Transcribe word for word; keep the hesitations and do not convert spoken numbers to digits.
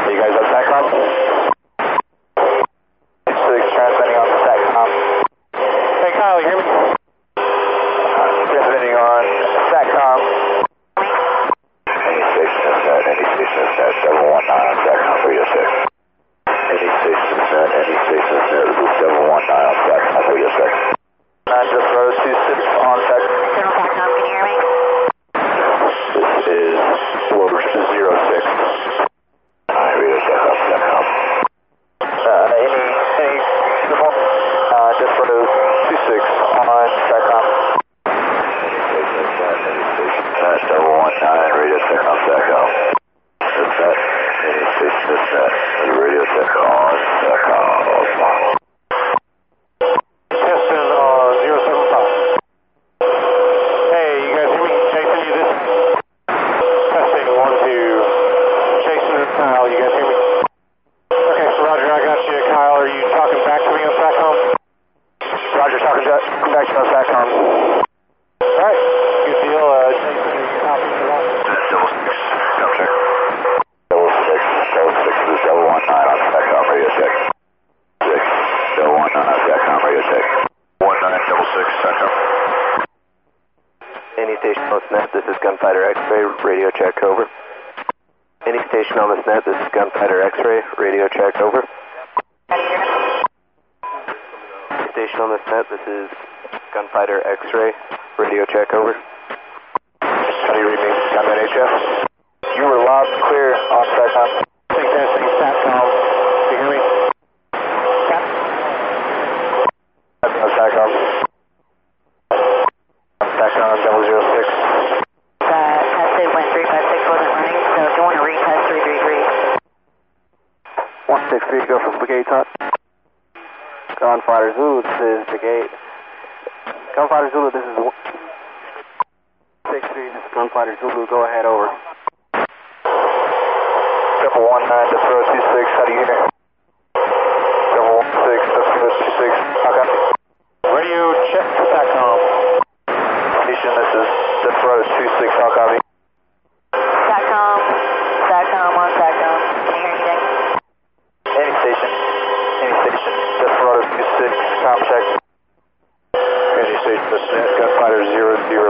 Are you guys on SATCOM? six, transmitting on SATCOM. Hey Kyle, you hear me? Transmitting on SATCOM. Any station is net, any station is net, seven one nine on SATCOM, radio check. Any station is net, any station is net, seven one nine on SATCOM, radio check. nine zero two six on SATCOM. General SATCOM, can you hear me? This is four zero six. Alright, radio check on SATCOM. Uh, any, any, uh, just for two six on SATCOM. Any station is net, any station is net, seven one nine, radio check on SATCOM. Is net, any station is net, radio check on SATCOM. Houston, uh, zero seven five. Hey, you guys hear me? Jason, you this? Testing, one, two. Jason and Kyle, you guys hear me? Okay, so Roger, I got you. Kyle, are you talking back to me on SATCOM? Roger, talking back, back to on SATCOM. Alright, good deal. Uh, Jason, are you copying for that? Double six, double check. Double six, double six is double one nine on SATCOM, radio check. Six, double one nine on SATCOM, radio check. One nine, double six, SATCOM. Any station on this net, this is Gunfighter X-Ray, radio check, over. Any station on this net, this is Gunfighter X-Ray, radio check, over. Any station on this net, this is Gunfighter X-Ray, radio check, over. How do you read me? Gunman H F? You were loud and clear on SATCOM. Testing, testing, SATCOM. You hear me? On SATCOM. SATCOM, double zero six. Uh, tested when three five six wasn't running, so if you want to retest three three three. one six three, go for Brigade Top. Gunfighter Zulu, this is Brigade. Gunfighter Zulu, this is six three, this is Gunfighter Zulu, go ahead, over. Double one nine, just zero two six, how do you hear? Double one six, just zero two six, okay. Radio check for SATCOM. Station, this is just zero two six, how copy? SATCOM, SATCOM on SATCOM. Can you hear anything? Any station, any station, just zero two six, com check. Any station, this is Gunfighter zero zero